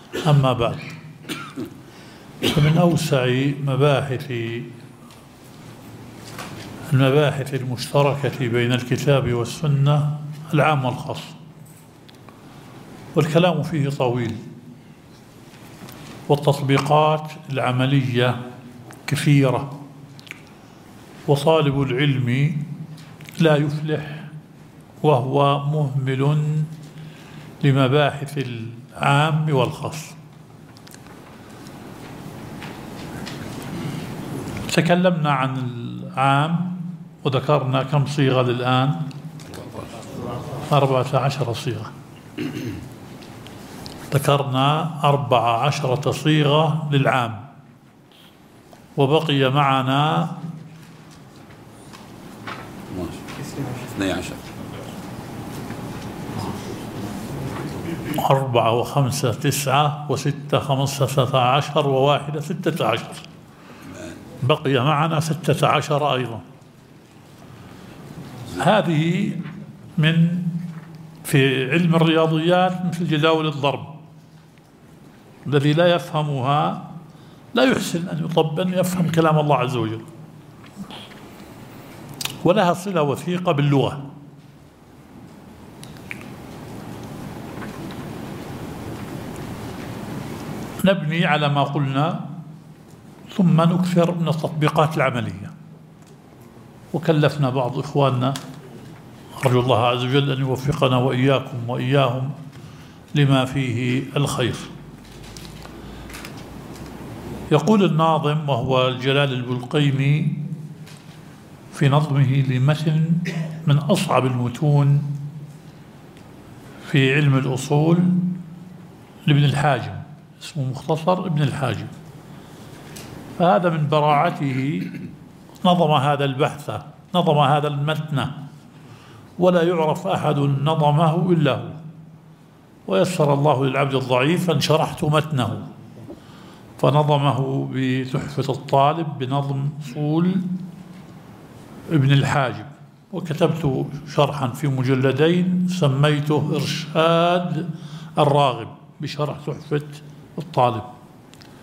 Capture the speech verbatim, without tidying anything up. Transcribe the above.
أما بعد، فمن أوسع مباحث المباحث المشتركة بين الكتاب والسنة العام والخاص، والكلام فيه طويل، والتطبيقات العملية كثيرة، وطالب العلم لا يفلح وهو مهمل لمباحث العام والخاص. تكلمنا عن العام وذكرنا كم صيغة للآن؟ أربعة عشر صيغة. ذكرنا أربع عشرة صيغة للعام، وبقي معنا اثني عشر. أربعة وخمسة تسعة وستة خمسة عشر وواحدة ستة عشر. بقي معنا ستة عشر أيضا. هذه من في علم الرياضيات مثل جداول الضرب، الذي لا يفهمها لا يحسن أن يطبق أن يفهم كلام الله عز وجل، ولها صلة وثيقة باللغة. نبني على ما قلنا ثم نكثر من التطبيقات العملية. وكلفنا بعض إخواننا، أرجو الله عز وجل أن يوفقنا وإياكم وإياهم لما فيه الخير. يقول الناظم وهو الجلال البلقيني في نظمه لمتن من أصعب المتون في علم الأصول لابن الحاجب، اسمه مختصر ابن الحاجب، فهذا من براعته نظم هذا البحث، نظم هذا المتن، ولا يعرف أحد نظمه إلا هو، ويسر الله للعبد الضعيف أن شرحت متنه، فنظمه بتحفة الطالب بنظم أصول ابن الحاجب، وكتبت شرحا في مجلدين سميته إرشاد الراغب بشرح تحفة الطالب.